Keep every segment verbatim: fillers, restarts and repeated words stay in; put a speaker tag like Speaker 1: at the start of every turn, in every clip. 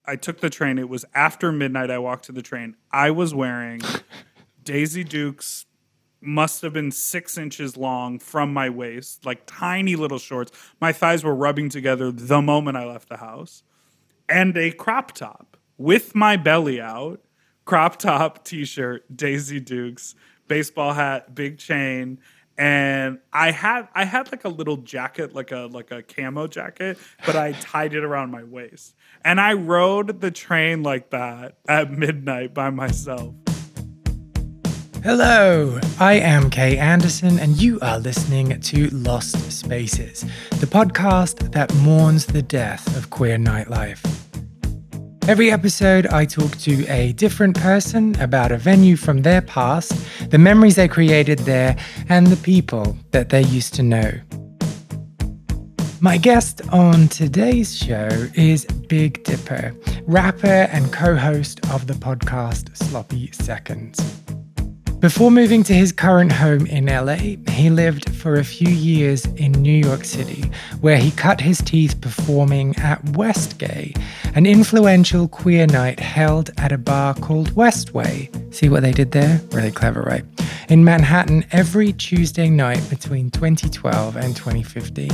Speaker 1: I took the train. It was after midnight. I walked to the train. I was wearing Daisy Dukes, must have been six inches long from my waist, like tiny little shorts. My thighs were rubbing together the moment I left the house. And a crop top with my belly out, crop top, t-shirt, Daisy Dukes, baseball hat, big chain. And I had I had like a little jacket, like a like a camo jacket, but I tied it around my waist. And I rode the train like that at midnight by myself.
Speaker 2: Hello, I am Kay Anderson, and you are listening to Lost Spaces, the podcast that mourns the death of queer nightlife. Every episode, I talk to a different person about a venue from their past, the memories they created there, and the people that they used to know. My guest on today's show is Big Dipper, rapper and co-host of the podcast Sloppy Seconds. Before moving to his current home in L A, he lived for a few years in New York City, where he cut his teeth performing at Westgay, an influential queer night held at a bar called Westway. See what they did there? Really clever, right? In Manhattan every Tuesday night between twenty twelve and twenty fifteen.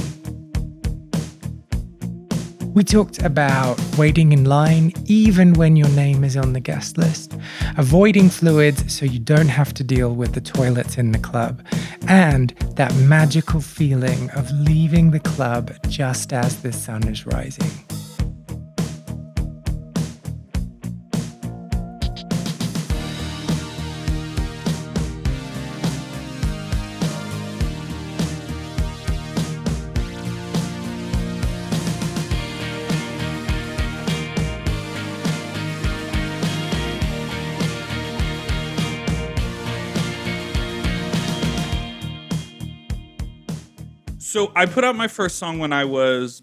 Speaker 2: We talked about waiting in line even when your name is on the guest list, avoiding fluids so you don't have to deal with the toilets in the club, and that magical feeling of leaving the club just as the sun is rising.
Speaker 1: So I put out my first song when I was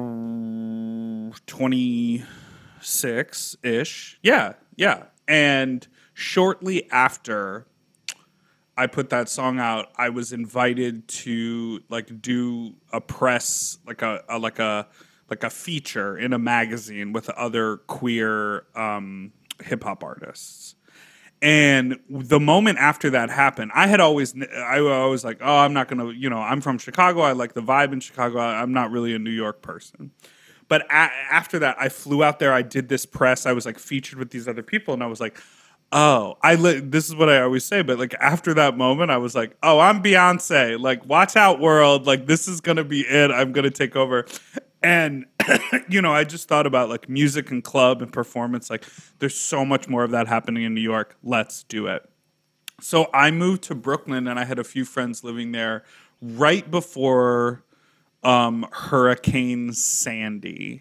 Speaker 1: twenty-six-ish. Yeah, yeah. And shortly after I put that song out, I was invited to like do a press, like a, a like a like a feature in a magazine with other queer um, hip hop artists. And the moment after that happened, I had always, I was always like, oh, I'm not going to, you know, I'm from Chicago. I like the vibe in Chicago. I'm not really a New York person. But a- after that, I flew out there. I did this press. I was like featured with these other people. And I was like, oh, I li- this is what I always say. But like after that moment, I was like, oh, I'm Beyonce. Like, watch out, world. Like, this is going to be it. I'm going to take over. And, you know, I just thought about like music and club and performance. Like there's so much more of that happening in New York. Let's do it. So I moved to Brooklyn and I had a few friends living there right before um, Hurricane Sandy.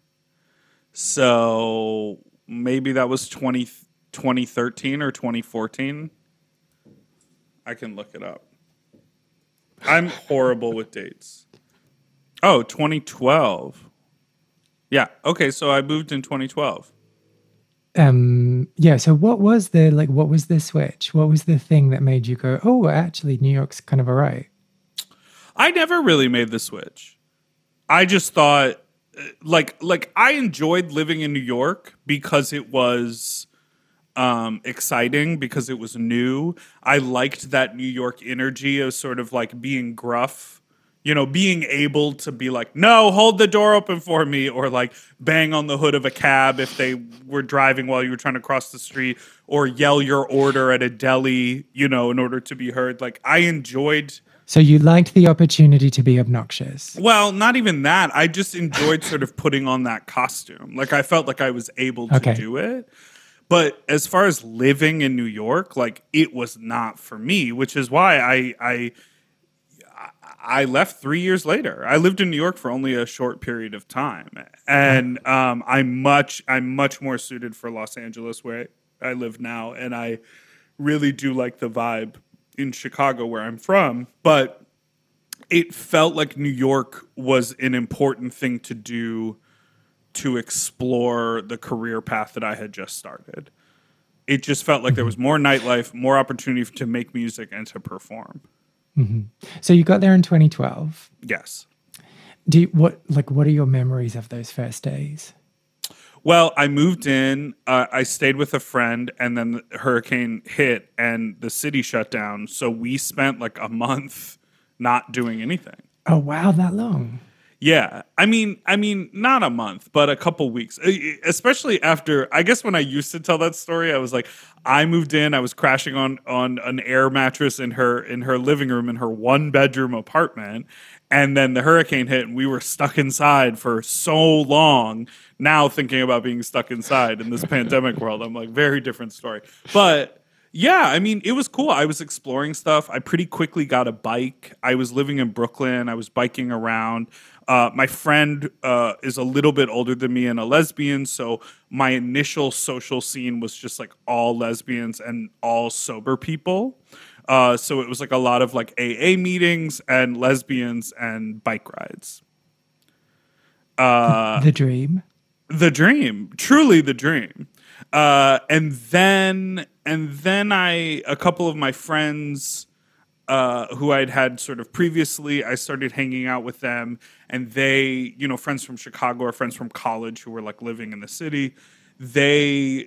Speaker 1: So maybe that was twenty, twenty thirteen or twenty fourteen. I can look it up. I'm horrible with dates. Oh, twenty twelve. Yeah. Okay. So I moved in twenty twelve.
Speaker 2: Um. Yeah. So what was the like? What was the switch? What was the thing that made you go, "Oh, actually, New York's kind of alright"?
Speaker 1: I never really made the switch. I just thought, like, like I enjoyed living in New York because it was um, exciting, because it was new. I liked that New York energy of sort of like being gruff. You know, being able to be like, no, hold the door open for me, or like bang on the hood of a cab if they were driving while you were trying to cross the street, or yell your order at a deli, you know, in order to be heard. Like I enjoyed.
Speaker 2: So you liked the opportunity to be obnoxious?
Speaker 1: Well, not even that. I just enjoyed sort of putting on that costume. Like I felt like I was able to
Speaker 2: okay.
Speaker 1: do it. But as far as living in New York, like it was not for me, which is why I, I, I left three years later. I lived in New York for only a short period of time, and um, I'm much I'm much more suited for Los Angeles, where I live now, and I really do like the vibe in Chicago, where I'm from. But it felt like New York was an important thing to do to explore the career path that I had just started. It just felt like there was more nightlife, more opportunity to make music and to perform.
Speaker 2: Mm-hmm. So you got there in twenty twelve.
Speaker 1: Yes.
Speaker 2: Do you, what like what are your memories of those first days?
Speaker 1: Well, I moved in, uh, I stayed with a friend, and then the hurricane hit and the city shut down. So we spent like a month not doing anything.
Speaker 2: Oh, wow, that long.
Speaker 1: Yeah. I mean, I mean, not a month, but a couple weeks. E- Especially after, I guess when I used to tell that story, I was like, I moved in, I was crashing on on an air mattress in her in her living room in her one bedroom apartment, and then the hurricane hit and we were stuck inside for so long. Now thinking about being stuck inside in this pandemic world, I'm like, very different story. But yeah, I mean, it was cool. I was exploring stuff. I pretty quickly got a bike. I was living in Brooklyn. I was biking around. Uh, my friend uh, is a little bit older than me and a lesbian, so my initial social scene was just like all lesbians and all sober people. Uh, so it was like a lot of like A A meetings and lesbians and bike rides.
Speaker 2: Uh, the dream.
Speaker 1: The dream, truly the dream. Uh, and then, and then I, a couple of my friends, uh, who I'd had sort of previously, I started hanging out with them, and they, you know, friends from Chicago or friends from college who were like living in the city. They,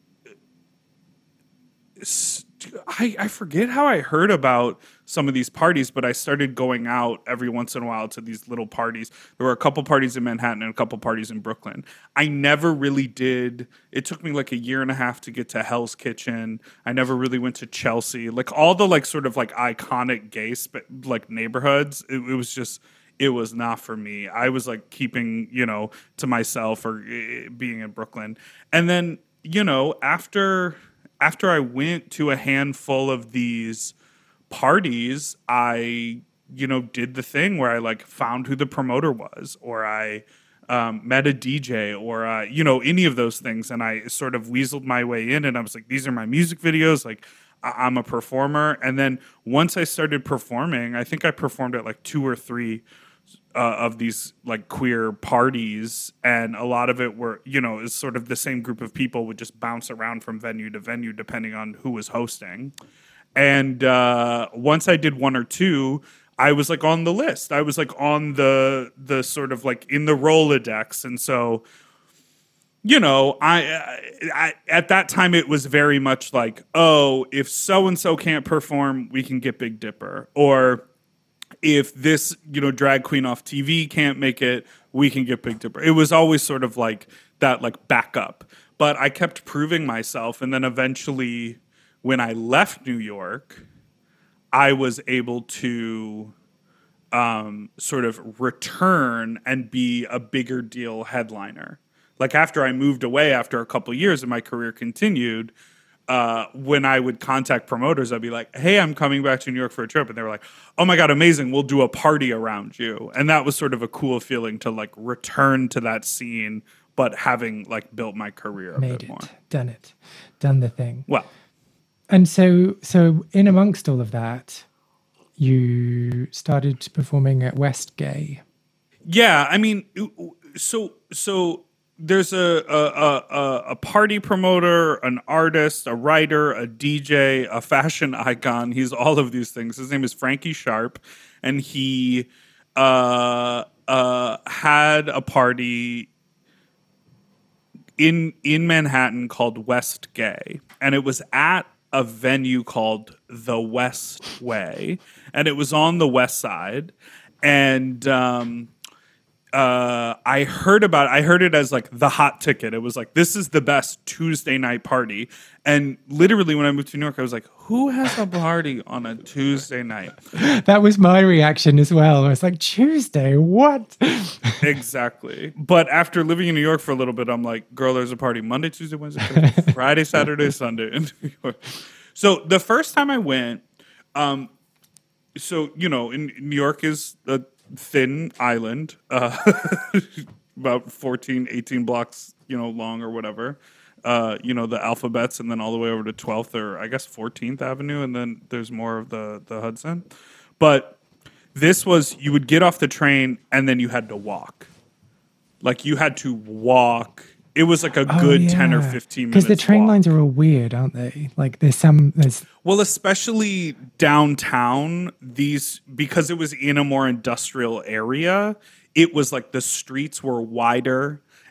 Speaker 1: I, I forget how I heard about some of these parties, but I started going out every once in a while to these little parties. There were a couple parties in Manhattan and a couple parties in Brooklyn. I never really did. It took me like a year and a half to get to Hell's Kitchen. I never really went to Chelsea. Like all the like sort of like iconic gay sp- like neighborhoods. It, it was just, it was not for me. I was like keeping, you know, to myself or uh, being in Brooklyn. And then, you know, after after I went to a handful of these parties, I, you know, did the thing where I like found who the promoter was, or I um, met a D J, or, uh, you know, any of those things. And I sort of weaseled my way in, and I was like, these are my music videos. Like, I- I'm a performer. And then once I started performing, I think I performed at like two or three Uh, of these like queer parties, and a lot of it were, you know, is sort of the same group of people would just bounce around from venue to venue depending on who was hosting. And uh, once I did one or two, I was like on the list. I was like on the the sort of like in the Rolodex, and so you know, I, I at that time it was very much like, oh, if so and so can't perform, we can get Big Dipper, or if this, you know, drag queen off T V can't make it, we can get Big Dipper. It was always sort of like that, like backup. But I kept proving myself. And then eventually, when I left New York, I was able to um, sort of return and be a bigger deal headliner. Like after I moved away, after a couple years and my career continued, Uh, when I would contact promoters, I'd be like, hey, I'm coming back to New York for a trip. And they were like, oh my God, amazing. We'll do a party around you. And that was sort of a cool feeling to like return to that scene, but having like built my career a
Speaker 2: Made
Speaker 1: bit
Speaker 2: it,
Speaker 1: more.
Speaker 2: Done it, done the thing.
Speaker 1: Well.
Speaker 2: And so, so in amongst all of that, you started performing at West Gay.
Speaker 1: Yeah. I mean, so, so, there's a, a a a party promoter, an artist, a writer, a D J, a fashion icon. He's all of these things. His name is Frankie Sharp, and he uh, uh, had a party in in Manhattan called West Gay, and it was at a venue called the West Way, and it was on the West Side, and um, Uh, I heard about it. I heard it as like the hot ticket. It was like, this is the best Tuesday night party. And literally when I moved to New York, I was like, who has a party on a Tuesday night?
Speaker 2: That was my reaction as well. I was like, Tuesday, what?
Speaker 1: Exactly. But after living in New York for a little bit, I'm like, girl, there's a party Monday, Tuesday, Wednesday, Thursday, Friday, Saturday, Sunday in New York. So the first time I went, um, so, you know, in New York is a thin island, uh, about fourteen, eighteen blocks, you know, long or whatever. Uh, you know, the alphabets, and then all the way over to twelfth or I guess fourteenth Avenue, and then there's more of the the Hudson. But this was, you would get off the train and then you had to walk. Like you had to walk. It was like a
Speaker 2: Oh,
Speaker 1: good
Speaker 2: yeah.
Speaker 1: ten or fifteen minutes.
Speaker 2: Because the train
Speaker 1: walk.
Speaker 2: lines are all weird, aren't they? Like there's some, there's
Speaker 1: Well, especially downtown, these, because it was in a more industrial area, it was like the streets were wider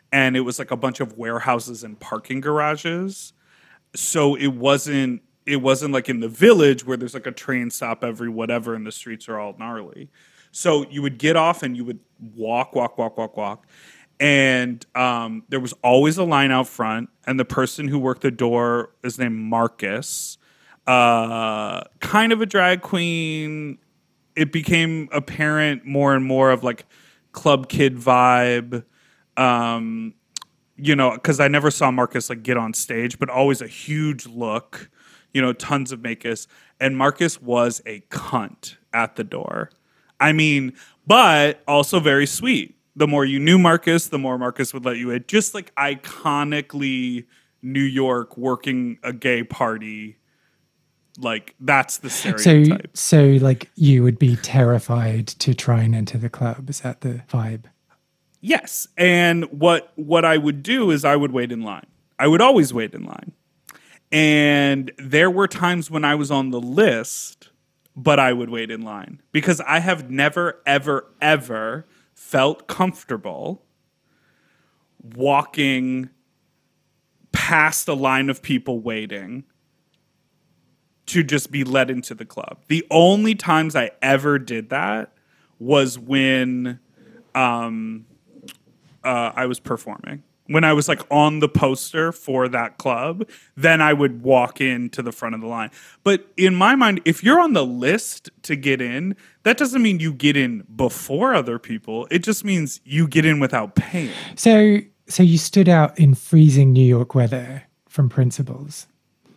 Speaker 1: and it was like a bunch of warehouses and parking garages. So it wasn't it wasn't like in the village where there's like a train stop every whatever and the streets are all gnarly. So you would get off and you would walk, walk, walk, walk, walk. And um, there was always a line out front. And the person who worked the door is named Marcus. Uh, kind of a drag queen. It became apparent more and more of like club kid vibe. Um, you know, because I never saw Marcus like get on stage, but always a huge look. You know, tons of makeup. And Marcus was a cunt at the door. I mean, but also very sweet. The more you knew Marcus, the more Marcus would let you in. Just like iconically New York working a gay party. Like, that's the stereotype.
Speaker 2: So, so like, you would be terrified to try and enter the club. Is that the vibe?
Speaker 1: Yes. And what what I would do is I would wait in line. I would always wait in line. And there were times when I was on the list, but I would wait in line. Because I have never, ever, ever felt comfortable walking past a line of people waiting to just be let into the club. The only times I ever did that was when um, uh, I was performing. When I was like on the poster for that club, then I would walk into the front of the line. But in my mind, if you're on the list to get in, that doesn't mean you get in before other people. It just means you get in without paying.
Speaker 2: So, so you stood out in freezing New York weather from principals.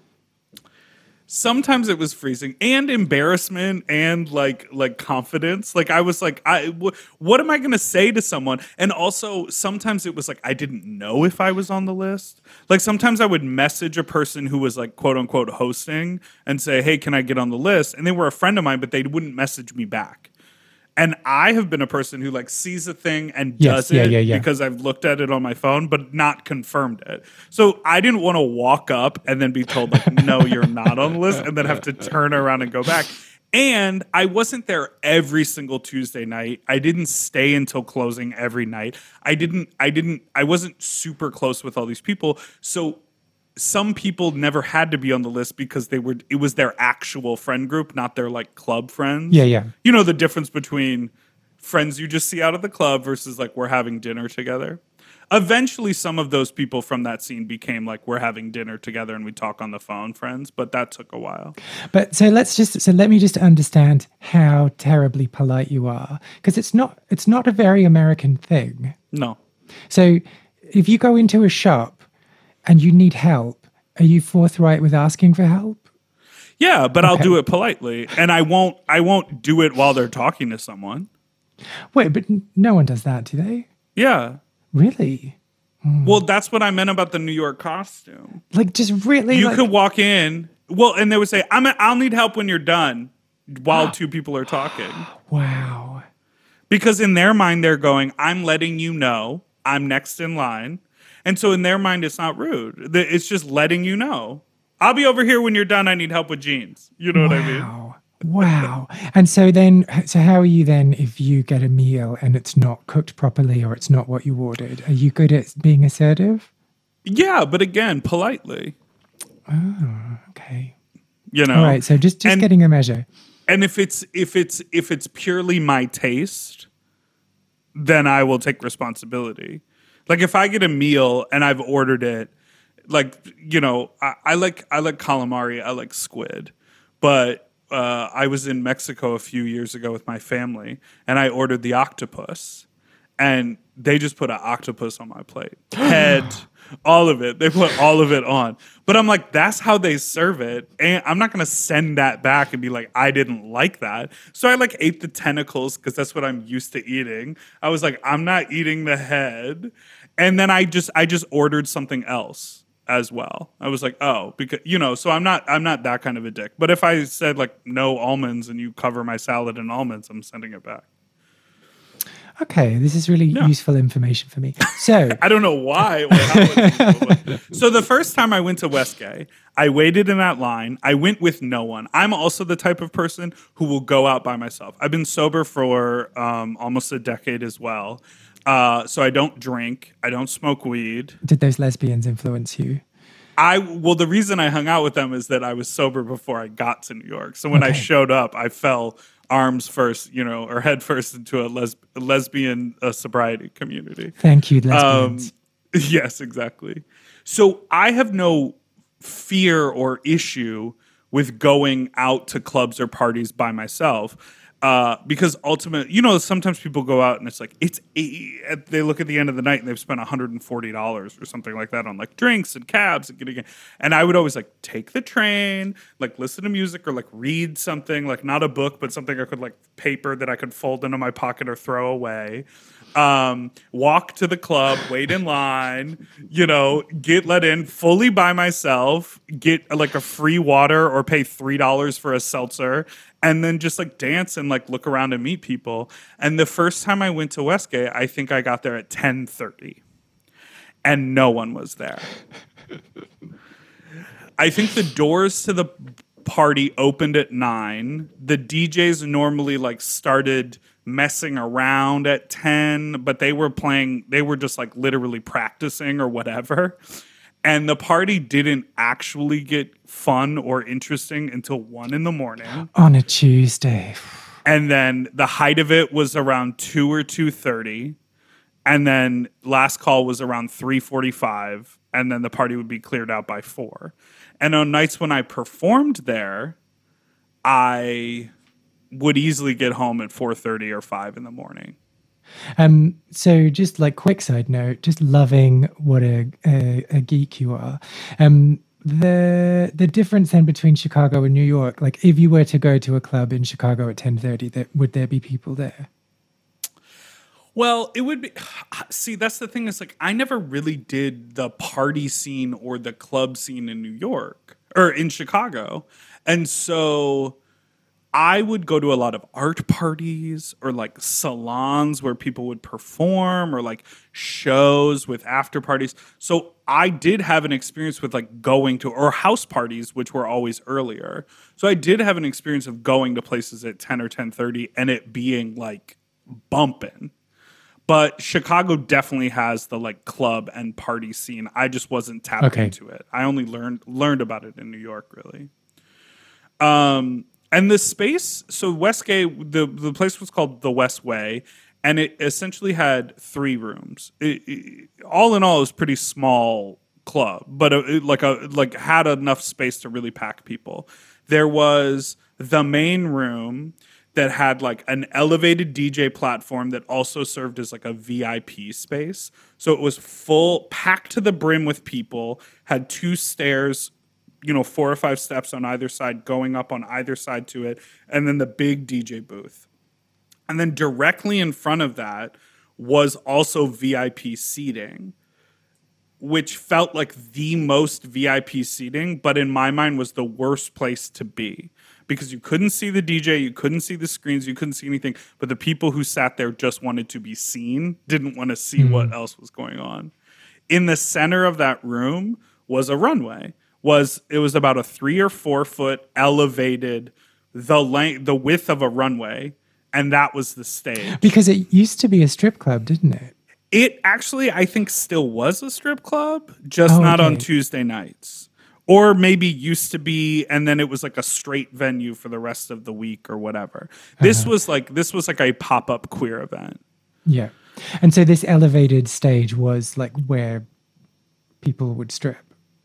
Speaker 1: Sometimes it was freezing and embarrassment and like like confidence. Like I was like, I w- what am I going to say to someone? And also sometimes it was like I didn't know if I was on the list. Like sometimes I would message a person who was like quote unquote hosting and say, hey, can I get on the list? And they were a friend of mine, but they wouldn't message me back. And I have been a person who like sees a thing and does
Speaker 2: yes, yeah,
Speaker 1: it
Speaker 2: yeah, yeah.
Speaker 1: because I've looked at it on my phone, but not confirmed it. So I didn't want to walk up and then be told like, no, you're not on the list, and then have to turn around and go back. And I wasn't there every single Tuesday night. I didn't stay until closing every night. I didn't, I didn't, I wasn't super close with all these people. So some people never had to be on the list because they were, it was their actual friend group, not their like club friends.
Speaker 2: Yeah, yeah.
Speaker 1: You know the difference between friends you just see out of the club versus like we're having dinner together. Eventually, some of those people from that scene became like we're having dinner together and we talk on the phone friends, but that took a while.
Speaker 2: But so let's just so let me just understand how terribly polite you are, because it's not it's not a very American thing.
Speaker 1: No.
Speaker 2: So if you go into a shop and you need help, are you forthright with asking for help?
Speaker 1: Yeah, but
Speaker 2: Okay.
Speaker 1: I'll do it politely, and I won't. I won't do it while they're talking to someone.
Speaker 2: Wait, but n- no one does that, do they?
Speaker 1: Yeah.
Speaker 2: Really?
Speaker 1: Well, that's what I meant about the New York costume.
Speaker 2: Like, just really?
Speaker 1: You
Speaker 2: like,
Speaker 1: could walk in, well, and they would say, "I'm. A, I'll need help when you're done," while two people are talking.
Speaker 2: Wow.
Speaker 1: Because in their mind, they're going, "I'm letting you know I'm next in line," and so in their mind, it's not rude. The- It's just letting you know. I'll be over here when you're done. I need help with jeans. You know what I mean?
Speaker 2: Wow. Wow. And so then, so how are you then if you get a meal and it's not cooked properly or it's not what you ordered? Are you good at being assertive?
Speaker 1: Yeah, but again, politely.
Speaker 2: Oh, okay.
Speaker 1: You know.
Speaker 2: All right. So just, just
Speaker 1: And-
Speaker 2: getting a measure.
Speaker 1: And if it's if it's if it's purely my taste, then I will take responsibility. Like if I get a meal and I've ordered it, like you know, I, I like I like calamari, I like squid, but uh, I was in Mexico a few years ago with my family, and I ordered the octopus, and they just put an octopus on my plate, head, all of it. They put all of it on, but I'm like, that's how they serve it, and I'm not gonna send that back and be like, I didn't like that. So I like ate the tentacles because that's what I'm used to eating. I was like, I'm not eating the head, and then I just I just ordered something else as well. I was like, oh, because you know, so I'm not I'm not that kind of a dick. But if I said like no almonds and you cover my salad in almonds, I'm sending it back.
Speaker 2: Okay, this is really
Speaker 1: Yeah.
Speaker 2: useful information for me. So,
Speaker 1: I don't know why. Or how it's useful, but- so the first time I went to Westgate, I waited in that line. I went with no one. I'm also the type of person who will go out by myself. I've been sober for um, almost a decade as well. Uh, so I don't drink. I don't smoke weed.
Speaker 2: Did those lesbians influence you?
Speaker 1: I well, the reason I hung out with them is that I was sober before I got to New York. So when okay. I showed up, I fell arms first, you know, or head first into a, les- a lesbian uh, sobriety community.
Speaker 2: Thank you, lesbians.
Speaker 1: Um, yes, exactly. So I have no fear or issue with going out to clubs or parties by myself. Uh, because ultimately, you know, sometimes people go out and it's like, it's eight, they look at the end of the night and they've spent one hundred forty dollars or something like that on like drinks and cabs and getting, and I would always like take the train, like listen to music or like read something, like not a book, but something I could like paper that I could fold into my pocket or throw away. Um, walk to the club, wait in line, you know, get let in fully by myself, get like a free water or pay three dollars for a seltzer, and then just like dance and like look around and meet people. And the first time I went to Westgate, I think I got there at ten thirty and no one was there. I think the doors to the party opened at nine. The D Js normally like started messing around at ten, but they were playing, they were just like literally practicing or whatever. And the party didn't actually get fun or interesting until one in the morning.
Speaker 2: On a Tuesday.
Speaker 1: And then the height of it was around two or two thirty. And then last call was around three forty-five. And then the party would be cleared out by four. And on nights when I performed there, I would easily get home at four thirty or five in the morning.
Speaker 2: Um, so just like quick side note, just loving what a, a, a geek you are. Um, the the difference then between Chicago and New York, like if you were to go to a club in Chicago at ten thirty, that would there be people there?
Speaker 1: Well, it would be, see, that's the thing is like, I never really did the party scene or the club scene in New York or in Chicago. And so I would go to a lot of art parties or like salons where people would perform or like shows with after parties. So I did have an experience with like going to, or house parties, which were always earlier. So I did have an experience of going to places at ten or ten thirty and it being like bumping. But Chicago definitely has the like club and party scene. I just wasn't tapped okay. into it. I only learned learned about it in New York, really. Um, and the space, so Westgate, the the place was called the West Way, and it essentially had three rooms. It, it, all in all, it was a pretty small club, but it, like a like had enough space to really pack people. There was the main room that had like an elevated D J platform that also served as like a V I P space. So it was full, packed to the brim with people, had two stairs, you know, four or five steps on either side, going up on either side to it, and then the big D J booth. And then directly in front of that was also V I P seating, which felt like the most V I P seating, but in my mind was the worst place to be. Because you couldn't see the D J, you couldn't see the screens, you couldn't see anything. But the people who sat there just wanted to be seen, didn't want to see mm-hmm. what else was going on. In the center of that room was a runway. Was it was about a three or four foot elevated, the length, the width of a runway, and that was the stage.
Speaker 2: Because it used to be a strip club, didn't it?
Speaker 1: It actually, I think, still was a strip club, just oh, not
Speaker 2: okay.
Speaker 1: on Tuesday nights. Or maybe used to be, and then it was like a straight venue for the rest of the week or whatever. This uh-huh. was like this was like a pop-up queer event.
Speaker 2: Yeah. And so this elevated stage was like where people would strip.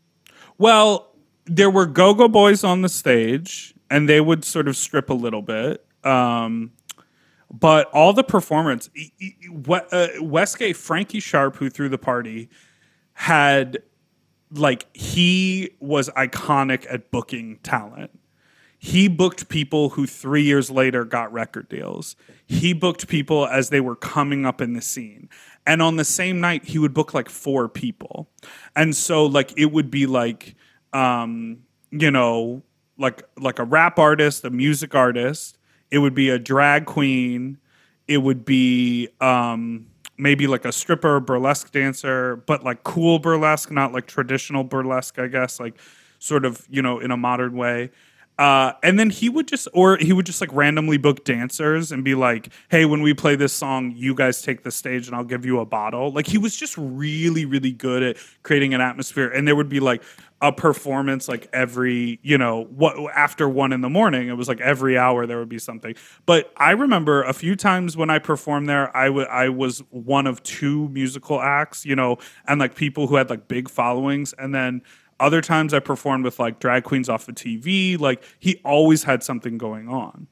Speaker 1: Well, there were go-go boys on the stage, and they would sort of strip a little bit. Um, but all the performance, uh, Westgate, Frankie Sharp, who threw the party, had... like he was iconic at booking talent. He booked people who three years later got record deals. He booked people as they were coming up in the scene. And on the same night, he would book like four people. And so like it would be like, um, you know, like like a rap artist, a music artist. It would be a drag queen. It would be... Um, maybe like a stripper, burlesque dancer, but like cool burlesque, not like traditional burlesque, I guess, like sort of, you know, in a modern way. Uh, and then he would just, or he would just like randomly book dancers and be like, hey, when we play this song, you guys take the stage and I'll give you a bottle. Like he was just really, really good at creating an atmosphere. And there would be like a performance like every, you know, what after one in the morning. It was like every hour there would be something. But I remember a few times when I performed there, I, w- I was one of two musical acts, you know, and like people who had like big followings. And then other times I performed with like drag queens off of T V. Like he always had something going on.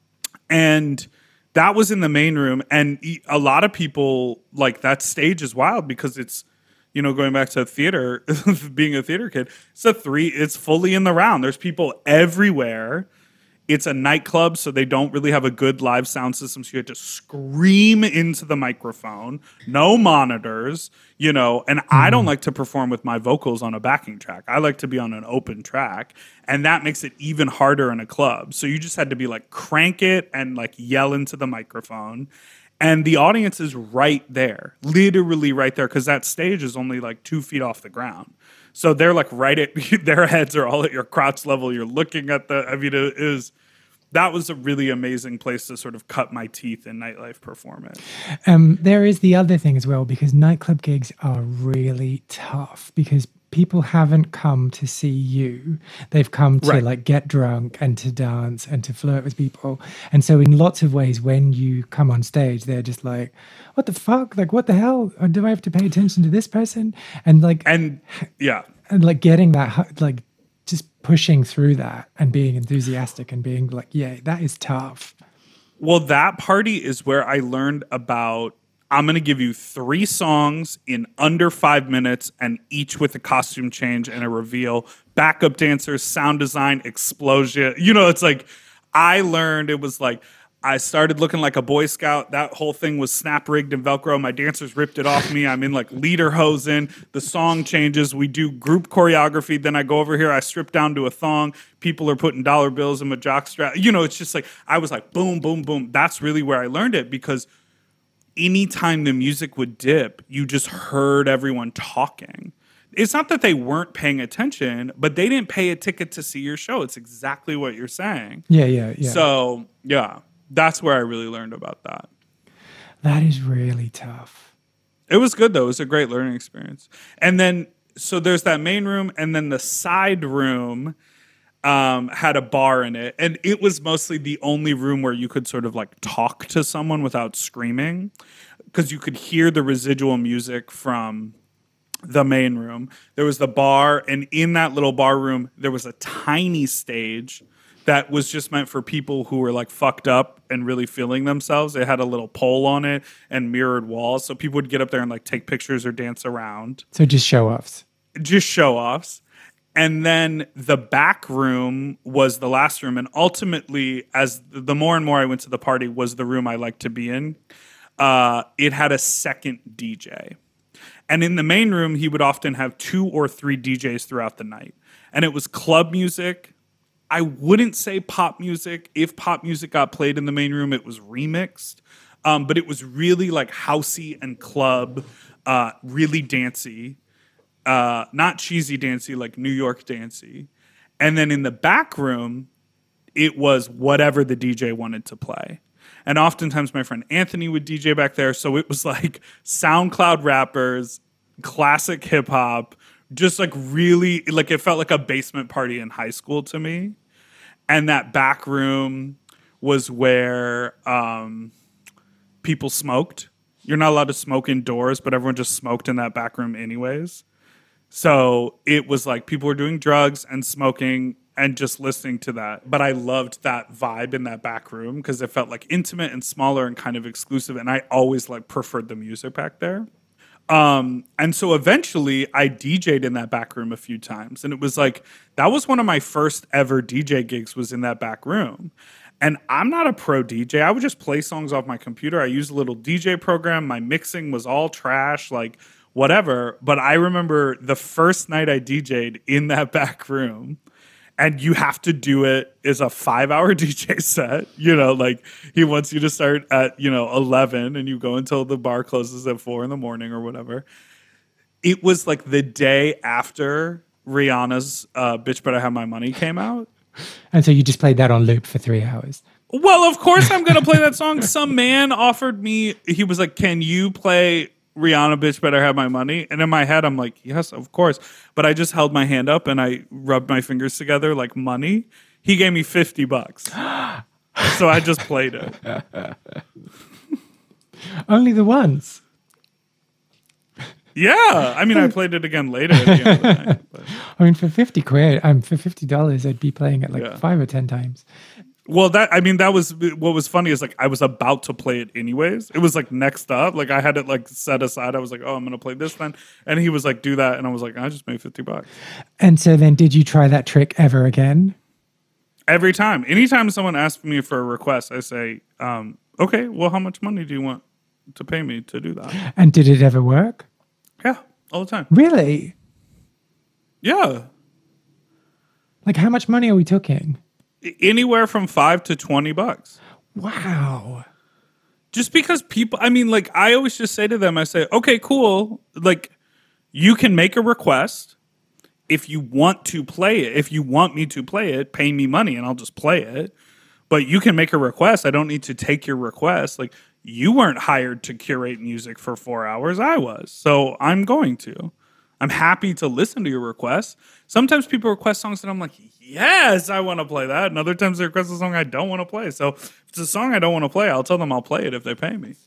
Speaker 1: And that was in the main room. And he, a lot of people, like that stage is wild because it's, you know, going back to theater, being a theater kid, it's a three, it's fully in the round. There's people everywhere. It's a nightclub, so they don't really have a good live sound system. So you have to scream into the microphone, no monitors, you know. And mm-hmm. I don't like to perform with my vocals on a backing track. I like to be on an open track. And that makes it even harder in a club. So you just had to be like, crank it and like yell into the microphone. And the audience is right there, literally right there, because that stage is only like two feet off the ground. So they're like right at, their heads are all at your crotch level. You're looking at the, I mean, it is, that was a really amazing place to sort of cut my teeth in nightlife performance.
Speaker 2: Um, there is the other thing as well, because nightclub gigs are really tough because people haven't come to see you. They've come to right. like get drunk and to dance and to flirt with people. And so in lots of ways, when you come on stage, they're just like, what the fuck? Like, what the hell? Or do I have to pay attention to this person? And like,
Speaker 1: and yeah.
Speaker 2: And like getting that, like just pushing through that and being enthusiastic and being like, yeah, that is tough.
Speaker 1: Well, that party is where I learned about, I'm going to give you three songs in under five minutes and each with a costume change and a reveal, backup dancers, sound design, explosion. You know, it's like I learned it was like I started looking like a Boy Scout. That whole thing was snap rigged and Velcro. My dancers ripped it off me. I'm in like lederhosen. The song changes. We do group choreography. Then I go over here. I strip down to a thong. People are putting dollar bills in my jock strap. You know, it's just like I was like boom, boom, boom. That's really where I learned it because anytime the music would dip, you just heard everyone talking. It's not that they weren't paying attention, but they didn't pay a ticket to see your show. It's exactly what you're saying.
Speaker 2: Yeah, yeah, yeah.
Speaker 1: So, yeah, that's where I really learned about that.
Speaker 2: That is really tough.
Speaker 1: It was good, though. It was a great learning experience. And then, so there's that main room, and then the side room Um, had a bar in it, and it was mostly the only room where you could sort of like talk to someone without screaming because you could hear the residual music from the main room. There was the bar, and in that little bar room, there was a tiny stage that was just meant for people who were like fucked up and really feeling themselves. It had a little pole on it and mirrored walls, so people would get up there and like take pictures or dance around.
Speaker 2: So just show-offs.
Speaker 1: Just show-offs. And then the back room was the last room. And ultimately, as the more and more I went to the party, was the room I liked to be in. Uh, it had a second D J. And in the main room, he would often have two or three D Js throughout the night. And it was club music. I wouldn't say pop music. If pop music got played in the main room, it was remixed. Um, but it was really like housey and club, uh, really dancey. Uh, not cheesy dancey, like New York dancey. And then in the back room, it was whatever the D J wanted to play. And oftentimes my friend Anthony would D J back there. So it was like SoundCloud rappers, classic hip hop, just like really, like it felt like a basement party in high school to me. And that back room was where um, people smoked. You're not allowed to smoke indoors, but everyone just smoked in that back room anyways. So it was like people were doing drugs and smoking and just listening to that. But I loved that vibe in that back room because it felt like intimate and smaller and kind of exclusive. And I always like preferred the music back there. Um, and so eventually I D J'd in that back room a few times. And it was like, that was one of my first ever D J gigs was in that back room. And I'm not a pro D J. I would just play songs off my computer. I used a little D J program. My mixing was all trash. Like, whatever. But I remember the first night I D J'd in that back room, and you have to do it as a five hour D J set. You know, like he wants you to start at, you know, eleven and you go until the bar closes at four in the morning or whatever. It was like the day after Rihanna's uh, Bitch Better Have My Money came out.
Speaker 2: And so you just played that on loop for three hours.
Speaker 1: Well, of course I'm going to play that song. Some man offered me, he was like, can you play Rihanna, Bitch Better Have My Money? And in my head, I'm like, yes, of course. But I just held my hand up and I rubbed my fingers together like money. He gave me fifty bucks. So I just played it.
Speaker 2: Only the once.
Speaker 1: Yeah. I mean, I played it again later at the end of the night. But.
Speaker 2: I mean, for fifty quid, um, for fifty dollars, I'd be playing it like
Speaker 1: Yeah.
Speaker 2: five or ten times.
Speaker 1: Well, that, I mean, that was, what was funny is like, I was about to play it anyways. It was like next up, like I had it like set aside. I was like, oh, I'm going to play this then. And he was like, do that. And I was like, I just made fifty bucks.
Speaker 2: And so then did you try that trick ever again?
Speaker 1: Every time. Anytime someone asks me for a request, I say, um, okay, well, how much money do you want to pay me to do that?
Speaker 2: And did it ever work?
Speaker 1: Yeah, all the time.
Speaker 2: Really?
Speaker 1: Yeah.
Speaker 2: Like how much money are we talking?
Speaker 1: Anywhere from five to twenty bucks.
Speaker 2: Wow.
Speaker 1: Just because people, I mean, like, I always just say to them, I say, okay, cool. Like, you can make a request. If you want to play it, if you want me to play it, pay me money and I'll just play it. But you can make a request. I don't need to take your request. Like, you weren't hired to curate music for four hours. I was. So I'm going to. I'm happy to listen to your requests. Sometimes people request songs and I'm like, yes, I want to play that. And other times they request a song I don't want to play. So if it's a song I don't want to play, I'll tell them I'll play it if they pay me.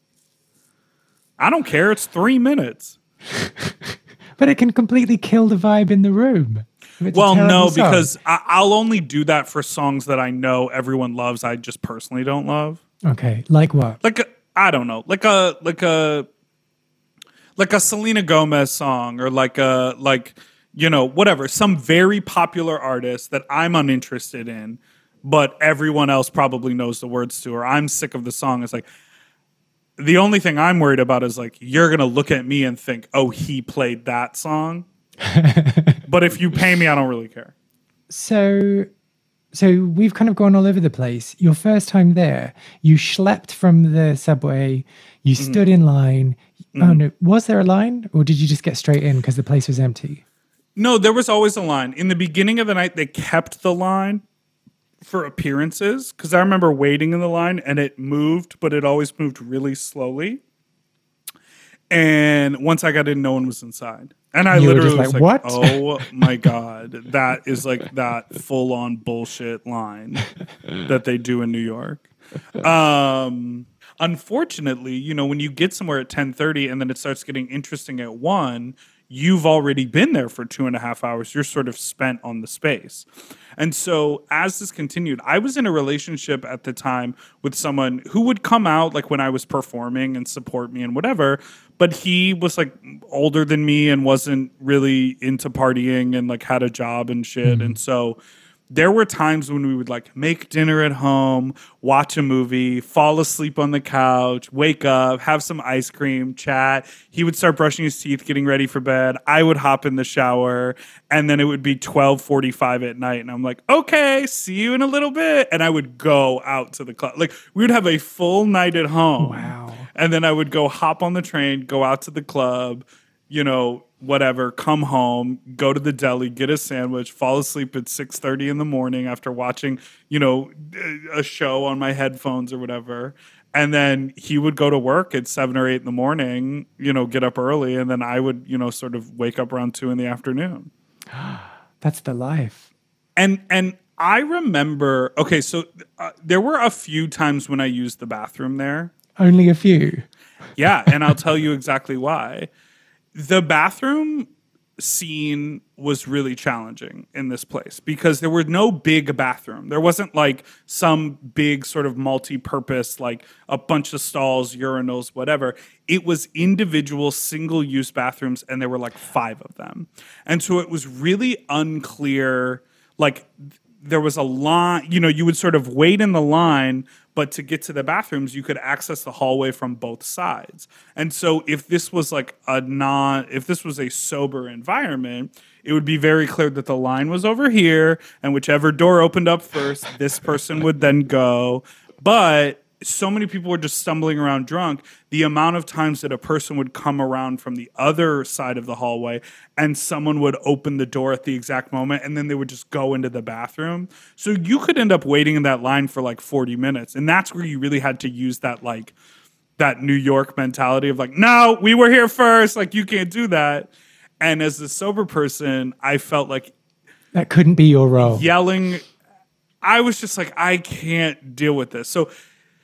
Speaker 1: I don't care. It's three minutes.
Speaker 2: But it can completely kill the vibe in the room.
Speaker 1: Well, no, song. Because I- I'll only do that for songs that I know everyone loves. I just personally don't love.
Speaker 2: Okay, like what?
Speaker 1: Like a, I don't know, like a like a like a Selena Gomez song, or like a like you know whatever, some very popular artist that I'm uninterested in, but everyone else probably knows the words to, or I'm sick of the song. It's like the only thing I'm worried about is like you're gonna look at me and think, oh, he played that song. But if you pay me, I don't really care. So.
Speaker 2: So we've kind of gone all over the place. Your first time there, you schlepped from the subway, you mm-hmm. stood in line. Mm-hmm. Oh no, was there a line or did you just get straight in because the place was empty?
Speaker 1: No, there was always a line. In the beginning of the night, they kept the line for appearances because I remember waiting in the line and it moved, but it always moved really slowly. And once I got in, no one was inside. And I
Speaker 2: you
Speaker 1: literally
Speaker 2: like,
Speaker 1: was like,
Speaker 2: what?
Speaker 1: oh my God, that is like that full on bullshit line that they do in New York. Um, unfortunately, you know, when you get somewhere at ten thirty and then it starts getting interesting at one, you've already been there for two and a half hours. You're sort of spent on the space. And so as this continued, I was in a relationship at the time with someone who would come out like when I was performing and support me and whatever, but he was like older than me and wasn't really into partying and like had a job and shit. Mm-hmm. And so there were times when we would like make dinner at home, watch a movie, fall asleep on the couch, wake up, have some ice cream, chat. He would start brushing his teeth, getting ready for bed. I would hop in the shower, and then it would be twelve forty-five at night. And I'm like, okay, see you in a little bit. And I would go out to the club. Like we would have a full night at home.
Speaker 2: Wow.
Speaker 1: And then I would go hop on the train, go out to the club, you know, whatever, come home, go to the deli, get a sandwich, fall asleep at six thirty in the morning after watching, you know, a show on my headphones or whatever. And then he would go to work at seven or eight in the morning, you know, get up early. And then I would, you know, sort of wake up around two in the afternoon.
Speaker 2: That's the life.
Speaker 1: And, and I remember, okay, so uh, there were a few times when I used the bathroom there.
Speaker 2: Only a few.
Speaker 1: Yeah. And I'll tell you exactly why. The bathroom scene was really challenging in this place because there were no big bathroom. There wasn't like some big sort of multi-purpose, like a bunch of stalls, urinals, whatever. It was individual single-use bathrooms, and there were like five of them. And so it was really unclear, like there was a line, you know, you would sort of wait in the line, but to get to the bathrooms, you could access the hallway from both sides. And so if this was like a non, if this was a sober environment, it would be very clear that the line was over here, and whichever door opened up first, this person would then go. But so many people were just stumbling around drunk, the amount of times that a person would come around from the other side of the hallway and someone would open the door at the exact moment and then they would just go into the bathroom. So you could end up waiting in that line for like forty minutes. And that's where you really had to use that like that New York mentality of like, no, we were here first. Like, you can't do that. And as a sober person, I felt like
Speaker 2: that couldn't be your role.
Speaker 1: Yelling. I was just like, I can't deal with this. So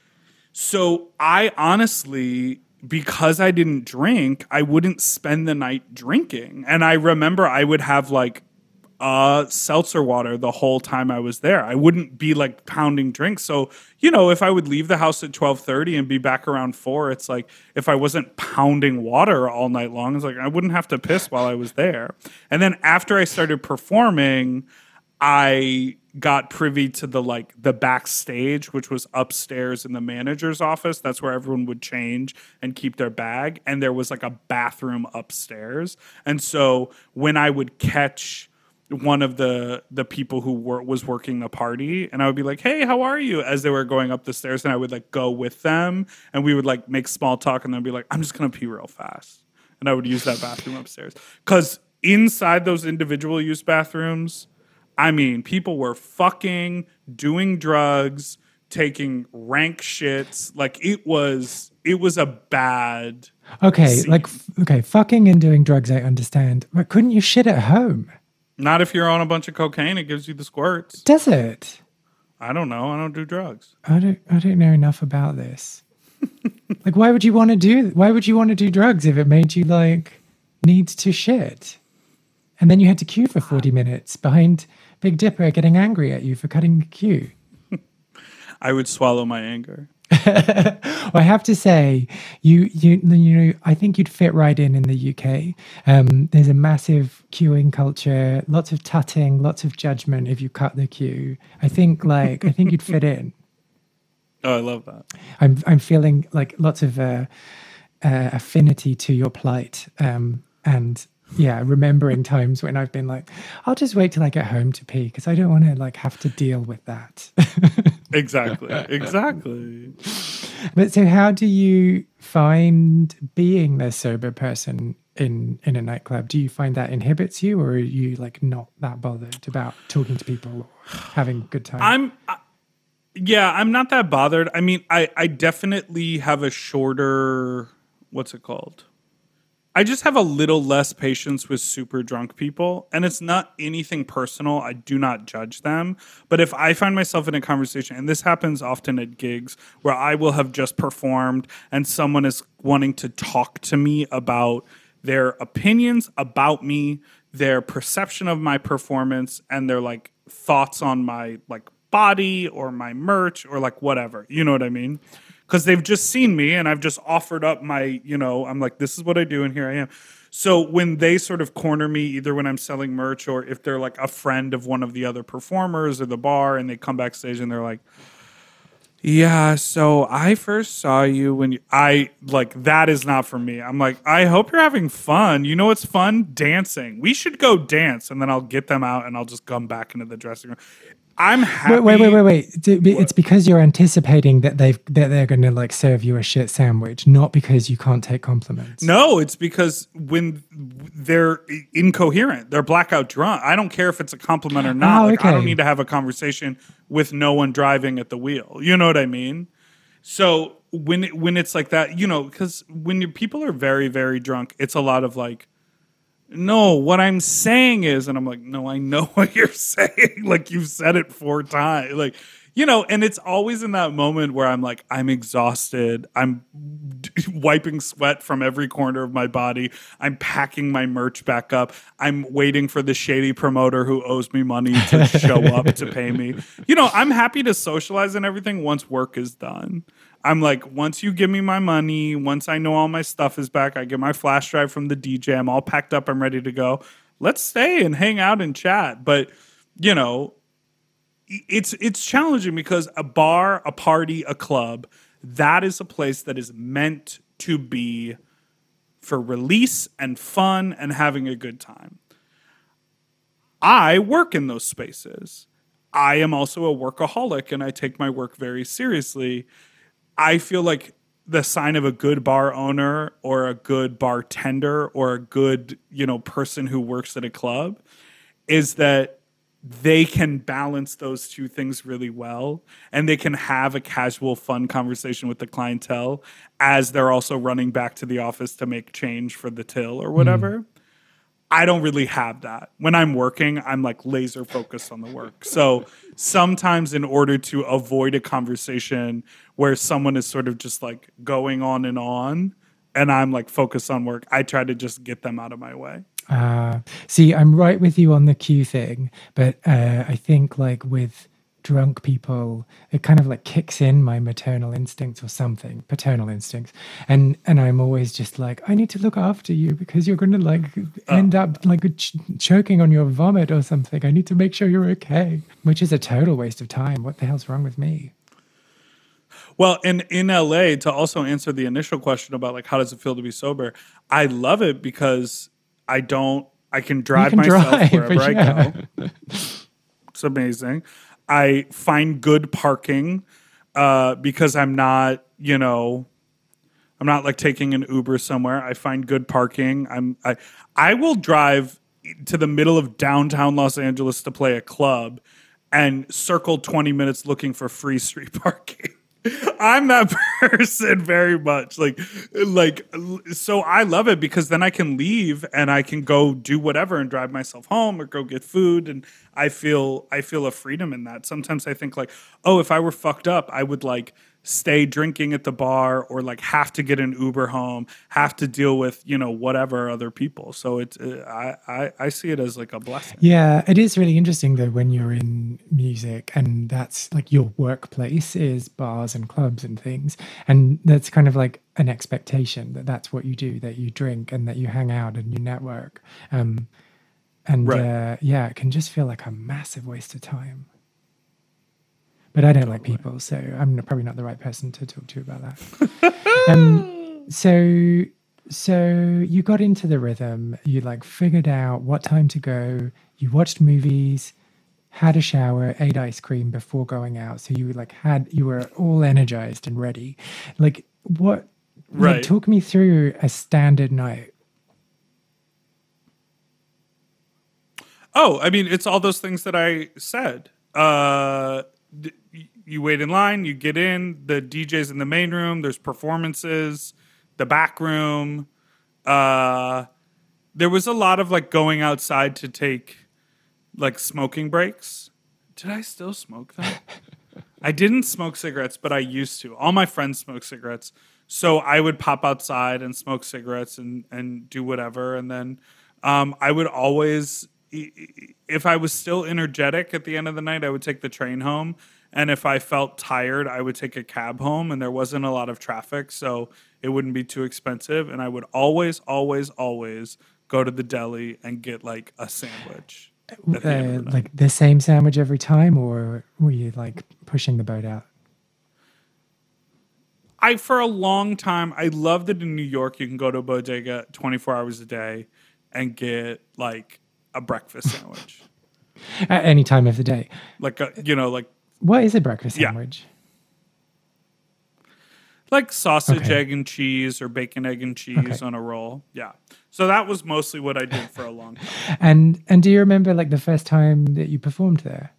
Speaker 1: So I honestly, because I didn't drink, I wouldn't spend the night drinking. And I remember I would have like uh, seltzer water the whole time I was there. I wouldn't be like pounding drinks. So, you know, if I would leave the house at twelve thirty and be back around four, it's like if I wasn't pounding water all night long, it's like I wouldn't have to piss while I was there. And then after I started performing, I got privy to the like the backstage, which was upstairs in the manager's office. That's where everyone would change and keep their bag. And there was like a bathroom upstairs. And so when I would catch one of the the people who were was working the party, and I would be like, hey, how are you? As they were going up the stairs, and I would like go with them and we would like make small talk and then be like, I'm just gonna pee real fast. And I would use that bathroom upstairs. Because inside those individual use bathrooms, I mean, people were fucking, doing drugs, taking rank shits. Like it was, it was a bad.
Speaker 2: Okay,
Speaker 1: scene.
Speaker 2: like okay, fucking and doing drugs, I understand. But couldn't you shit at home?
Speaker 1: Not if you're on a bunch of cocaine. It gives you the squirts.
Speaker 2: Does it?
Speaker 1: I don't know. I don't do drugs.
Speaker 2: I don't. I don't know enough about this. Like, why would you want to do? Why would you want to do drugs if it made you like need to shit? And then you had to queue for forty minutes behind Big Dipper getting angry at you for cutting the queue.
Speaker 1: I would swallow my anger.
Speaker 2: Well, I have to say, you you you know, I think you'd fit right in in the U K. Um, there's a massive queuing culture, lots of tutting, lots of judgment if you cut the queue. I think like I think you'd fit in.
Speaker 1: Oh, I love that.
Speaker 2: I'm I'm feeling like lots of uh, uh, affinity to your plight, um, and yeah, remembering times when I've been like, I'll just wait till I get home to pee because I don't want to like have to deal with that.
Speaker 1: Exactly. Exactly.
Speaker 2: But so, how do you find being the sober person in in a nightclub? Do you find that inhibits you, or are you like not that bothered about talking to people or having a good time?
Speaker 1: I'm. I, yeah, I'm not that bothered. I mean, I I definitely have a shorter. What's it called? I just have a little less patience with super drunk people, and it's not anything personal. I do not judge them. But if I find myself in a conversation, and this happens often at gigs, where I will have just performed and someone is wanting to talk to me about their opinions about me, their perception of my performance, and their like thoughts on my like body or my merch or like whatever. You know what I mean? Because they've just seen me and I've just offered up my, you know, I'm like, this is what I do and here I am. So when they sort of corner me, either when I'm selling merch or if they're like a friend of one of the other performers or the bar and they come backstage and they're like, yeah, so I first saw you when you, I like, that is not for me. I'm like, I hope you're having fun. You know what's fun? Dancing. We should go dance. And then I'll get them out and I'll just come back into the dressing room. I'm happy.
Speaker 2: Wait, wait, wait, wait, wait. It's because you're anticipating that they've that they're going to like serve you a shit sandwich, not because you can't take compliments.
Speaker 1: No, it's because when they're incoherent, they're blackout drunk. I don't care if it's a compliment or not.
Speaker 2: Oh,
Speaker 1: like,
Speaker 2: okay.
Speaker 1: I don't need to have a conversation with no one driving at the wheel. You know what I mean? So when it, when it's like that, you know, because when you, people are very, very drunk, it's a lot of like, no, what I'm saying is, and I'm like, no, I know what you're saying. Like, you've said it four times. Like, you know, and it's always in that moment where I'm like, I'm exhausted. I'm d- wiping sweat from every corner of my body. I'm packing my merch back up. I'm waiting for the shady promoter who owes me money to show up to pay me. You know, I'm happy to socialize and everything once work is done. I'm like, once you give me my money, once I know all my stuff is back, I get my flash drive from the D J, I'm all packed up, I'm ready to go. Let's stay and hang out and chat. But, you know, it's it's challenging because a bar, a party, a club, that is a place that is meant to be for release and fun and having a good time. I work in those spaces. I am also a workaholic and I take my work very seriously. I feel like the sign of a good bar owner or a good bartender or a good, you know, person who works at a club is that they can balance those two things really well, and they can have a casual, fun conversation with the clientele as they're also running back to the office to make change for the till or whatever. Mm. I don't really have that. When I'm working, I'm like laser focused on the work. So sometimes in order to avoid a conversation where someone is sort of just like going on and on and I'm like focused on work, I try to just get them out of my way.
Speaker 2: Uh, see, I'm right with you on the cue thing, but uh, I think like with drunk people, it kind of like kicks in my maternal instincts or something, paternal instincts. And and I'm always just like, I need to look after you because you're going to like end oh. up like ch- choking on your vomit or something. I need to make sure you're okay, which is a total waste of time. What the hell's wrong with me?
Speaker 1: Well, in, in L A, to also answer the initial question about like, how does it feel to be sober? I love it because I don't, I can drive can myself drive, wherever yeah. I go. It's amazing. I find good parking uh, because I'm not, you know, I'm not like taking an Uber somewhere. I find good parking. I'm I I will drive to the middle of downtown Los Angeles to play a club and circle twenty minutes looking for free street parking. I'm that person very much. Like, like, so I love it because then I can leave and I can go do whatever and drive myself home or go get food. And I feel, I feel a freedom in that. Sometimes I think like, oh, if I were fucked up, I would like stay drinking at the bar or like have to get an Uber home, have to deal with, you know, whatever other people. So it's, uh, I, I, I see it as like a blessing.
Speaker 2: Yeah, it is really interesting though when you're in music and that's like your workplace is bars and clubs and things. And that's kind of like an expectation that that's what you do, that you drink and that you hang out and you network. Um, and right. uh, yeah, it can just feel like a massive waste of time. But I don't totally. like people, so I'm probably not the right person to talk to about that. um, so, so you got into the rhythm. You like figured out what time to go. You watched movies, had a shower, ate ice cream before going out. So you like had you were all energized and ready. Like what?
Speaker 1: Right.
Speaker 2: Like, talk me through a standard night.
Speaker 1: Oh, I mean, it's all those things that I said. Uh, You wait in line, you get in, the D J's in the main room, there's performances, the back room. Uh, there was a lot of like going outside to take like smoking breaks. Did I still smoke them? I didn't smoke cigarettes, but I used to. All my friends smoke cigarettes. So I would pop outside and smoke cigarettes and, and do whatever. And then um, I would always, if I was still energetic at the end of the night, I would take the train home. And if I felt tired, I would take a cab home, and there wasn't a lot of traffic, so it wouldn't be too expensive. And I would always, always, always go to the deli and get like a sandwich.
Speaker 2: Uh, the like the same sandwich every time, or were you like pushing the boat out?
Speaker 1: I, for a long time, I love that in New York you can go to a bodega twenty-four hours a day and get like a breakfast sandwich.
Speaker 2: At any time of the day.
Speaker 1: Like, a, you know, like.
Speaker 2: What is a breakfast sandwich?
Speaker 1: Yeah. Like sausage, okay. egg, and cheese or bacon, egg, and cheese okay. on a roll. Yeah. So that was mostly what I did for a long time.
Speaker 2: And and do you remember like the first time that you performed there?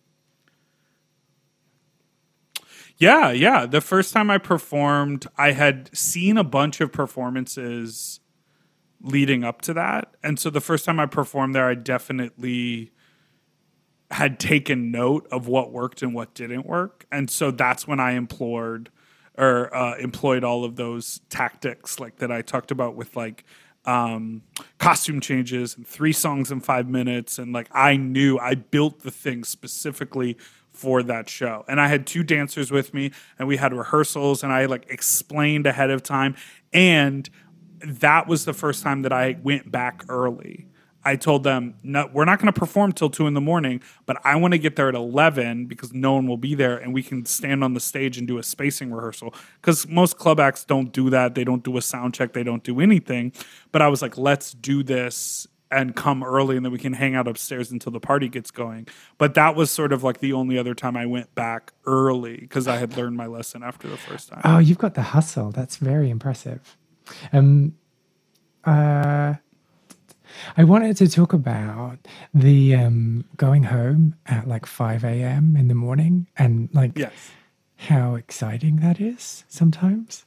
Speaker 1: Yeah, yeah. The first time I performed, I had seen a bunch of performances leading up to that. And so the first time I performed there, I definitely had taken note of what worked and what didn't work. And so that's when I implored or uh, employed all of those tactics like that I talked about with like um, costume changes and three songs in five minutes. And like, I knew I built the thing specifically for that show. And I had two dancers with me and we had rehearsals and I like explained ahead of time. And that was the first time that I went back early. I told them, no, we're not going to perform till two in the morning, but I want to get there at eleven because no one will be there and we can stand on the stage and do a spacing rehearsal. Because most club acts don't do that. They don't do a sound check. They don't do anything. But I was like, let's do this and come early, and then we can hang out upstairs until the party gets going. But that was sort of like the only other time I went back early because I had learned my lesson after the first time.
Speaker 2: Oh, you've got the hustle. That's very impressive. Um, uh, I wanted to talk about the um, going home at like five a.m. in the morning and like
Speaker 1: Yes.
Speaker 2: how exciting that is sometimes.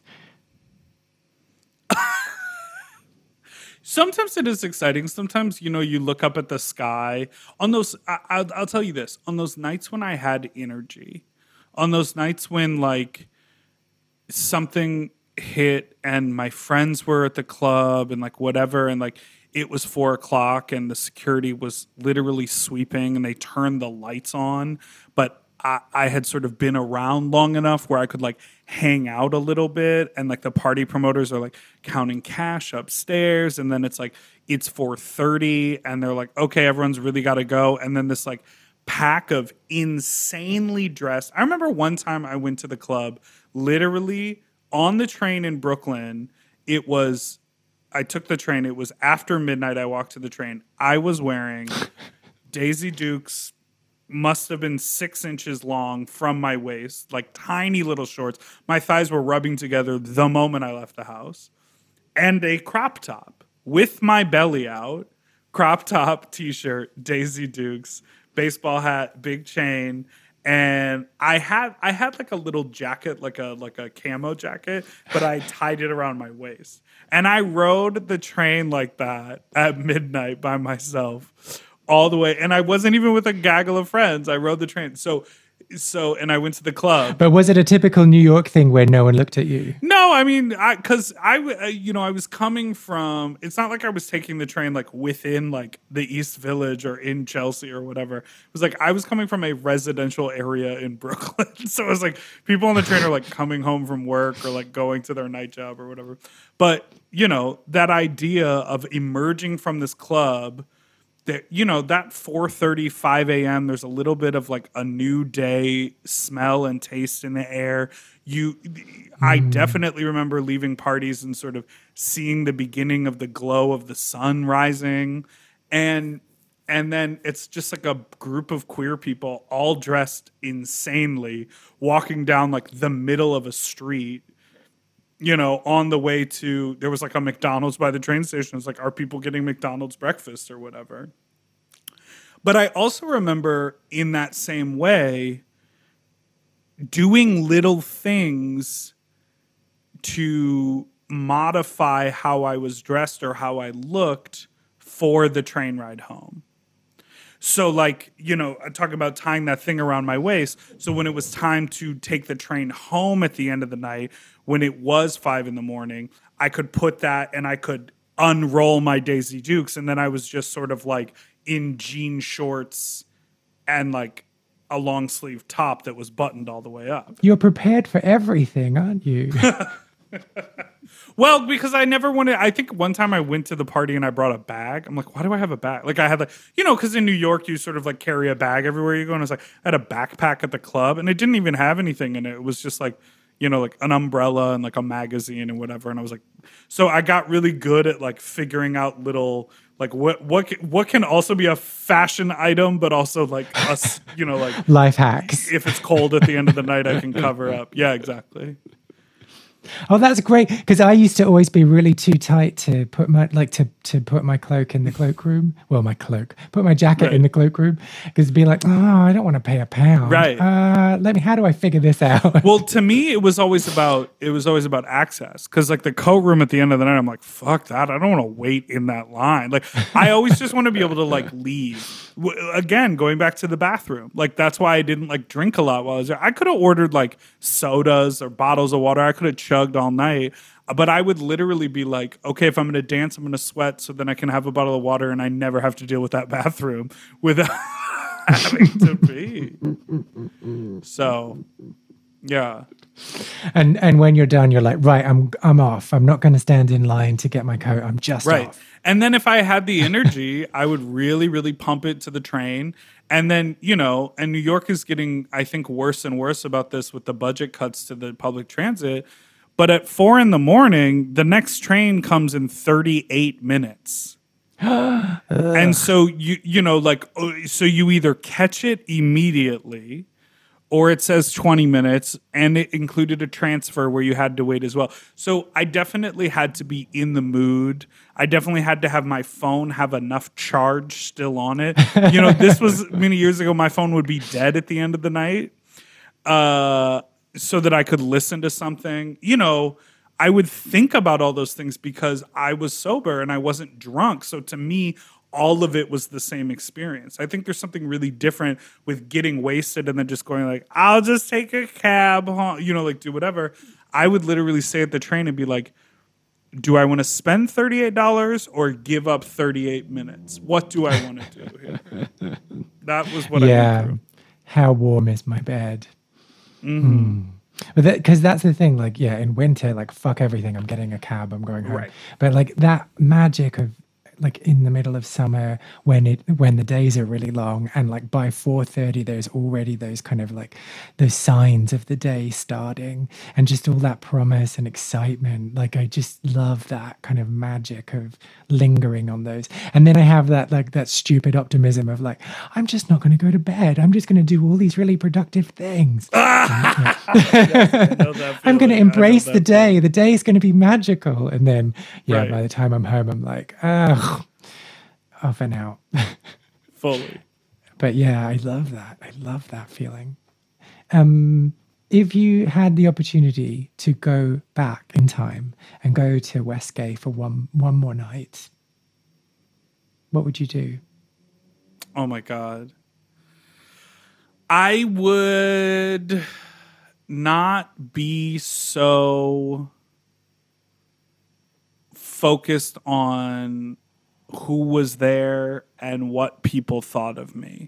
Speaker 1: Sometimes it is exciting. Sometimes, you know, you look up at the sky. On those, I, I'll, I'll tell you this. On those nights when I had energy, on those nights when, like, something hit and my friends were at the club and, like, whatever, and, like, it was four o'clock and the security was literally sweeping and they turned the lights on, but I, I had sort of been around long enough where I could like hang out a little bit, and like the party promoters are like counting cash upstairs, and then it's like it's four thirty and they're like, okay, everyone's really got to go, and then this like pack of insanely dressed. I remember one time I went to the club literally on the train in Brooklyn. It was I took the train. It was after midnight. I walked to the train. I was wearing Daisy Dukes, must have been six inches long from my waist, like tiny little shorts. My thighs were rubbing together the moment I left the house. And a crop top with my belly out, crop top, t-shirt, Daisy Dukes, baseball hat, big chain. And I had I had like a little jacket, like a like a camo jacket, but I tied it around my waist. And I rode the train like that at midnight by myself all the way. And I wasn't even with a gaggle of friends. I rode the train. So, so, and I went to the club.
Speaker 2: But was it a typical New York thing where no one looked at you?
Speaker 1: No, I mean, I, cause I, uh, you know, I was coming from, it's not like I was taking the train like within like the East Village or in Chelsea or whatever. It was like, I was coming from a residential area in Brooklyn. So it was like people on the train are like coming home from work or like going to their night job or whatever. But, you know, that idea of emerging from this club, that, you know, that four thirty, five a.m., there's a little bit of like a new day smell and taste in the air. You, mm. I definitely remember leaving parties and sort of seeing the beginning of the glow of the sun rising. And, and then it's just like a group of queer people all dressed insanely walking down like the middle of a street, you know, on the way to, there was like a McDonald's by the train station. It's like, are people getting McDonald's breakfast or whatever? But I also remember in that same way doing little things to modify how I was dressed or how I looked for the train ride home. So like, you know, I talk about tying that thing around my waist. So when it was time to take the train home at the end of the night, when it was five in the morning, I could put that and I could unroll my Daisy Dukes. And then I was just sort of like in jean shorts and like a long sleeve top that was buttoned all the way up.
Speaker 2: You're prepared for everything, aren't you?
Speaker 1: Well, because I never wanted, I think one time I went to the party and I brought a bag. I'm like, why do I have a bag? Like I had like, you know, because in New York, you sort of like carry a bag everywhere you go. And I was like, I had a backpack at the club and it didn't even have anything in it. It was just like, you know, like an umbrella and like a magazine and whatever. And I was like, so I got really good at like figuring out little, like what, what, what can also be a fashion item, but also like us, you know, like
Speaker 2: life hacks.
Speaker 1: If it's cold at the end of the night, I can cover up. Yeah, exactly.
Speaker 2: Oh, that's great. Because I used to always be really too tight to put my like to to put my cloak in the cloakroom. Well, my cloak, put my jacket
Speaker 1: right.
Speaker 2: in the cloakroom. Because it'd be like, oh, I don't want to pay a pound.
Speaker 1: Right.
Speaker 2: Uh, let me. How do I figure this out?
Speaker 1: Well, to me, it was always about it was always about access. Because like the coat room at the end of the night, I'm like, fuck that. I don't want to wait in that line. Like I always just want to be able to like leave. W- again, going back to the bathroom. Like that's why I didn't like drink a lot while I was there. I could have ordered like sodas or bottles of water. I could have chugged all night, but I would literally be like, okay, if I'm going to dance, I'm going to sweat so then I can have a bottle of water and I never have to deal with that bathroom without having to pee. So, yeah.
Speaker 2: And and when you're done, you're like, right, I'm I'm off. I'm not going to stand in line to get my coat. I'm just
Speaker 1: right.
Speaker 2: off.
Speaker 1: And then if I had the energy, I would really, really pump it to the train. And then, you know, and New York is getting, I think, worse and worse about this with the budget cuts to the public transit. But at four in the morning, the next train comes in thirty-eight minutes. And so you you know like so you either catch it immediately, or it says twenty minutes, and it included a transfer where you had to wait as well. So I definitely had to be in the mood. I definitely had to have my phone have enough charge still on it. You know, this was many years ago. My phone would be dead at the end of the night, uh, so that I could listen to something. You know, I would think about all those things because I was sober and I wasn't drunk. So to me, all of it was the same experience. I think there's something really different with getting wasted and then just going like, I'll just take a cab home, you know, like do whatever. I would literally stay at the train and be like, do I want to spend thirty-eight dollars or give up thirty-eight minutes? What do I want to do here? That was what
Speaker 2: yeah.
Speaker 1: I went through.
Speaker 2: How warm is my bed?
Speaker 1: Mm-hmm.
Speaker 2: Mm. But because that, that's the thing, like, yeah, in winter, like, fuck everything. I'm getting a cab. I'm going home.
Speaker 1: Right.
Speaker 2: But like that magic of, like in the middle of summer when it when the days are really long and like by four thirty there's already those kind of like those signs of the day starting and just all that promise and excitement. Like I just love that kind of magic of lingering on those. And then I have that like that stupid optimism of like, I'm just not going to go to bed. I'm just going to do all these really productive things.
Speaker 1: Yes, I know that
Speaker 2: I'm going to
Speaker 1: feeling.
Speaker 2: embrace
Speaker 1: I know
Speaker 2: the
Speaker 1: that
Speaker 2: day.
Speaker 1: feeling.
Speaker 2: The day is going to be magical. And then, yeah,
Speaker 1: Right.
Speaker 2: by the time I'm home, I'm like, ugh, off and out.
Speaker 1: Fully.
Speaker 2: But yeah, I love that. I love that feeling. Um, if you had the opportunity to go back in time and go to Westgate for one one more night, what would you do?
Speaker 1: Oh my God. I would not be so focused on who was there and what people thought of me.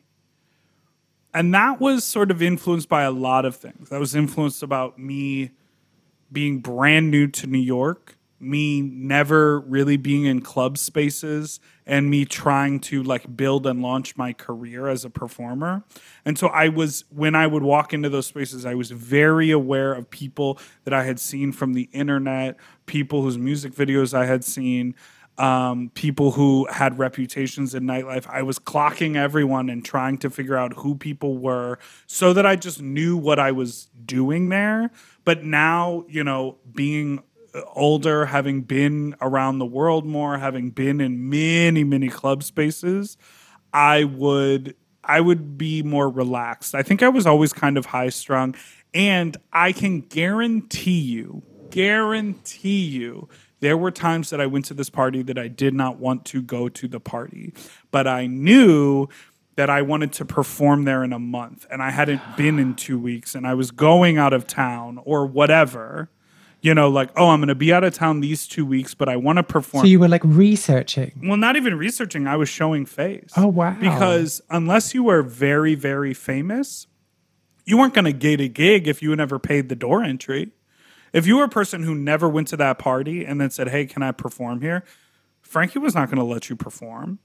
Speaker 1: And that was sort of influenced by a lot of things. That was influenced about me being brand new to New York, me never really being in club spaces, and me trying to like build and launch my career as a performer. And so I was, when I would walk into those spaces, I was very aware of people that I had seen from the internet, people whose music videos I had seen, um, people who had reputations in nightlife. I was clocking everyone and trying to figure out who people were so that I just knew what I was doing there. But now, you know, being older, having been around the world more, having been in many, many club spaces, I would I would be more relaxed. I think I was always kind of high strung, and I can guarantee you, guarantee you, there were times that I went to this party that I did not want to go to the party, but I knew that I wanted to perform there in a month, and I hadn't been in two weeks, and I was going out of town or whatever. You know, like, oh, I'm going to be out of town these two weeks, but I want to perform.
Speaker 2: So you were like researching?
Speaker 1: Well, not even researching. I was showing face.
Speaker 2: Oh, wow.
Speaker 1: Because unless you were very, very famous, you weren't going to get a gig if you never paid the door entry. If you were a person who never went to that party and then said, hey, can I perform here? Frankie was not going to let you perform.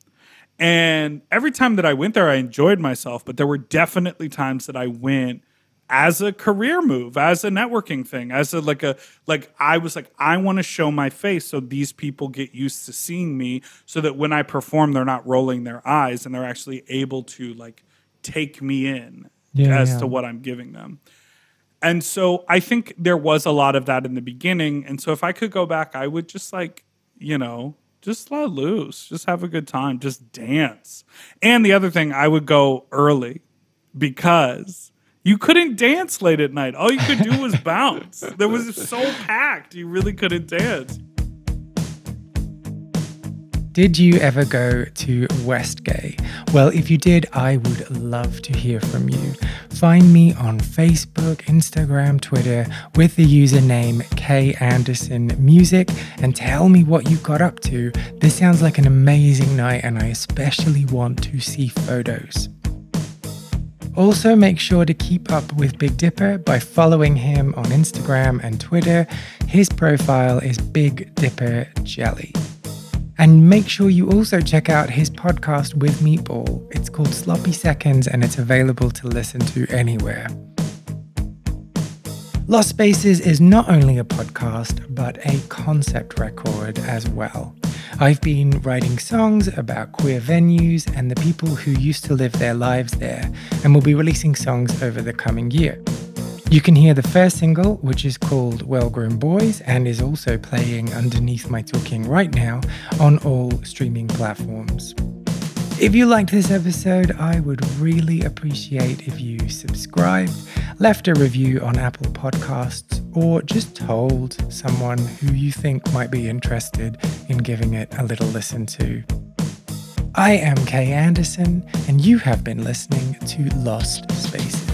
Speaker 1: And every time that I went there, I enjoyed myself, but there were definitely times that I went as a career move, as a networking thing, as a like a like I was like, I want to show my face so these people get used to seeing me so that when I perform, they're not rolling their eyes and they're actually able to like take me in
Speaker 2: yeah,
Speaker 1: as
Speaker 2: yeah.
Speaker 1: to what I'm giving them. And so I think there was a lot of that in the beginning. And so if I could go back, I would just like, you know, just let loose, just have a good time, just dance. And the other thing, I would go early because you couldn't dance late at night. All you could do was bounce. There was so packed. You really couldn't dance.
Speaker 2: Did you ever go to Westgate? Well, if you did, I would love to hear from you. Find me on Facebook, Instagram, Twitter with the username K Anderson Music and tell me what you got up to. This sounds like an amazing night and I especially want to see photos. Also, make sure to keep up with Big Dipper by following him on Instagram and Twitter. His profile is Big Dipper Jelly. And make sure you also check out his podcast with Meatball. It's called Sloppy Seconds and it's available to listen to anywhere. Lost Spaces is not only a podcast, but a concept record as well. I've been writing songs about queer venues and the people who used to live their lives there, and will be releasing songs over the coming year. You can hear the first single, which is called Well Grown Boys and is also playing underneath my talking right now on all streaming platforms. If you liked this episode, I would really appreciate if you subscribed, left a review on Apple Podcasts, or just told someone who you think might be interested in giving it a little listen to. I am Kay Anderson, and you have been listening to Lost Spaces.